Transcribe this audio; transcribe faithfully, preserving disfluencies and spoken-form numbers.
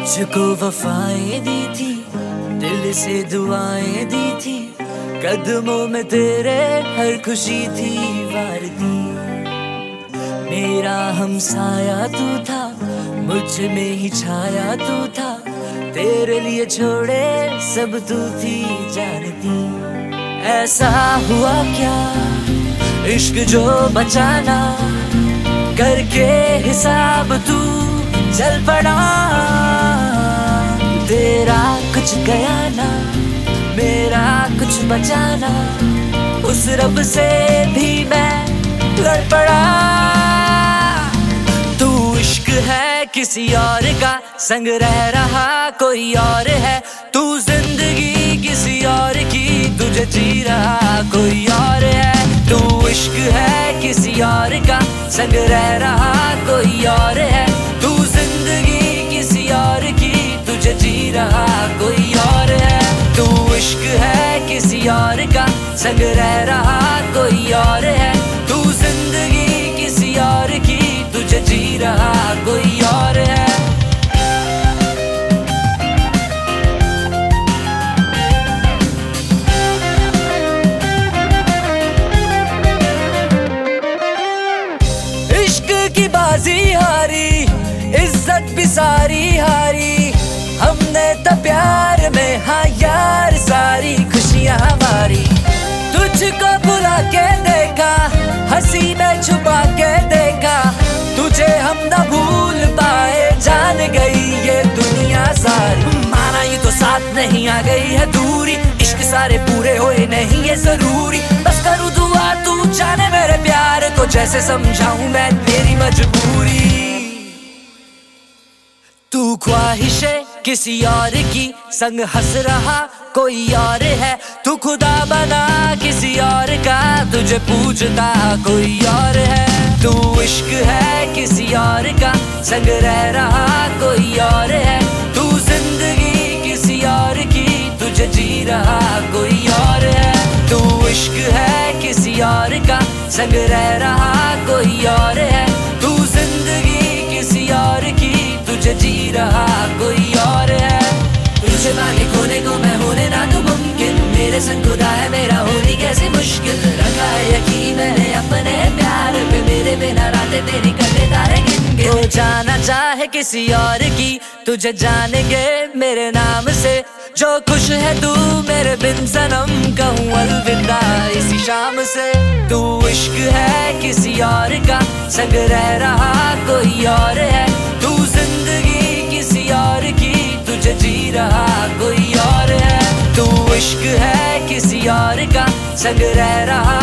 तुझको वफाएं दी थी, दिल से दुआएं दी थी, कदमों में तेरे हर खुशी थी वार दी। मेरा हमसाया तू था, मुझ में ही छाया तू था, तेरे लिए छोड़े सब तू थी जानती। ऐसा हुआ क्या इश्क जो बचाना, करके हिसाब तू चल पड़ा। तेरा कुछ गया ना, मेरा कुछ बचाना, उस रब से भी मैं लड़ पड़ा। तू इश्क है किसी और का, संग रह रहा कोई और है। तू जिंदगी किसी और की, तुझे जी रहा कोई और है। तू इश्क है किसी और का, संग रह रहा कोई और है। तू जिंदगी किसी और की, तुझे जी रहा कोई और है। तू इश्क है किसी और का, संग रह रहा कोई और है। तू जिंदगी किसी और की, तुझे जी रहा कोई और है। इश्क की बाजी हारी, इज्जत भी सारी हारी, हमने तो प्यार में हाँ यार सारी खुशियां हमारी। तुझको बुला के देखा, हंसी में छुपा के देखा, तुझे हम न भूल पाए, जान गई ये दुनिया सारी। माना ये तो साथ नहीं, आ गई है दूरी, इश्क सारे पूरे होए नहीं ये जरूरी। बस करूँ दुआ तू जाने मेरे प्यार को, जैसे समझाऊं मैं तेरी मजबूरी। तू ख्वाहिशे किसी और की, संग हंस रहा कोई और है। तू खुदा बना किसी और का, तुझे पूजता कोई और है। तू इश्क है किसी और का, संग रह रहा कोई और है। तू जिंदगी किसी और की, तुझे जी रहा कोई और है। तू इश्क है किसी और का, संग रह रहा कोई और है। तू जिंदगी किसी और की, तुझे जी रहा कोई और है। तुझे पाके खोने को मैं होने ना दूं मुमकिन, मेरे संग खुदा है मेरा होनी कैसे मुश्किल। रखा है यकीन मैंने अपने प्यार पे, मेरे बिना रातें तेरी कटे तारे गिन गिन। वो जाना चाहे किसी और की, तुझे जानेंगे मेरे नाम से। जो खुश है तू मेरे बिन सनम, कहूँ अलविदा इसी शाम से। तू इश्क है किसी और का, संग रह रहा कोई और है। तू जिंदगी किसी और की, तुझे जी रहा कोई और है। तू इश्क है किसी और का, संग रह रहा